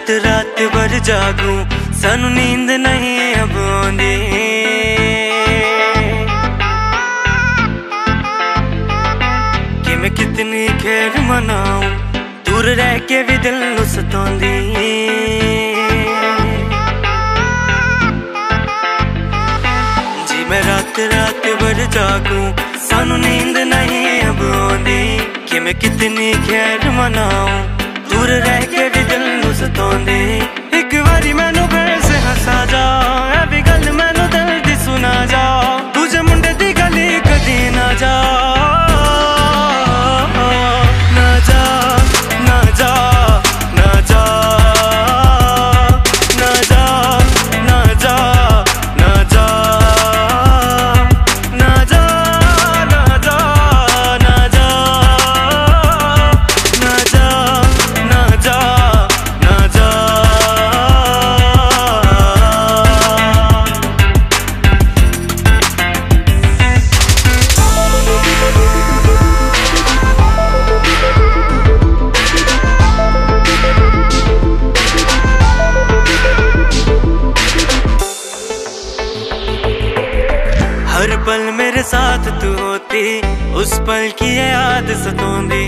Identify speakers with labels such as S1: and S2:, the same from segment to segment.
S1: रात भर जागूं सानू नींद नहीं अब आंदी। कि मैं कितनी खैर मनाऊं दूर रह के भी दिल नू सतांदी। जी मैं रात भर जागूं सानू नींद नहीं अब आंदी। कि मैं कितनी खैर मनाऊं दूर रह के भी दिल नू सतांदी। एक बारी मैनू फिर से हंसा जा, ऐ भी गल मैनू दिल दी सुना जा। तुझे मुंडे दी गली कदी ना जा, ना जा ना जा ना जा ना जा ना जा ना जा ना जा ना जा ना जा ना जा ना जा ना जा। हर पल मेरे साथ तू होती, उस पल की ये याद सतांदी।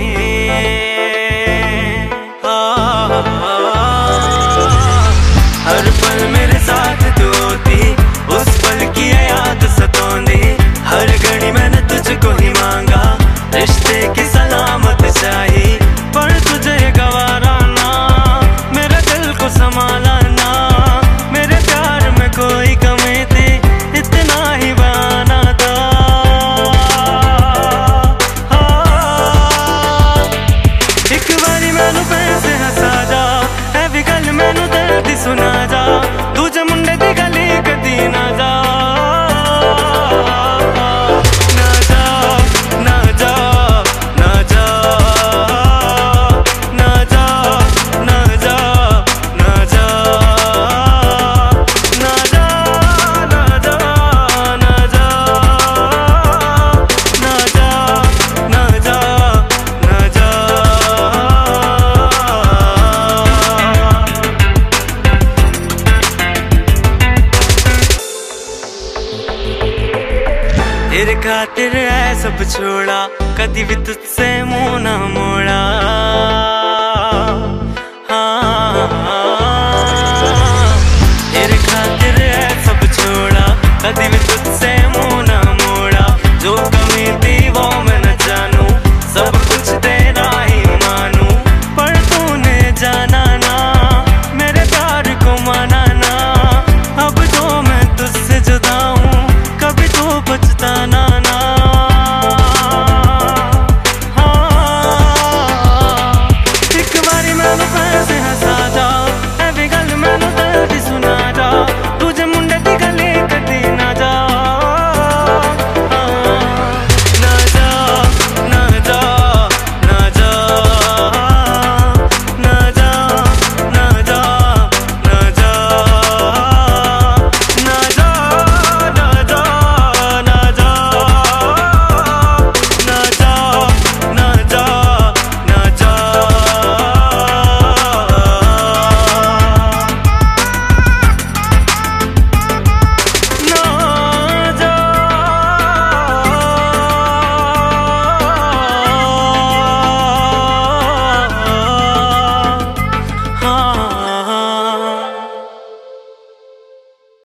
S1: हर पल मेरे साथ तू होती, उस पल की ये याद सतांदी। हर घड़ी मैंने तुझको ही मांगा, रिश्ते की सलामत चाहिए। पर तुझे गवारा ना, मेरे दिल को संभाला ना। मेरे प्यार में कोई कमी थी, इतना ही बहाना था। एक बारी मैनू फिर से हंसा जा, ऐ भी गल मैनू दर्द दी सुना जा। तुझे मुंडे दी गली कदी ना जा, ना जा ना जा ना जा ना जा ना जा ना जा ना जा ना जा ना जा ना जा ना जा ना जा। तेरे खातिर है सब छोड़ा, कदी भी तुझसे मुंह ना मोड़ा। हाँ, तेरे खातिर है सब छोड़ा, कदी भी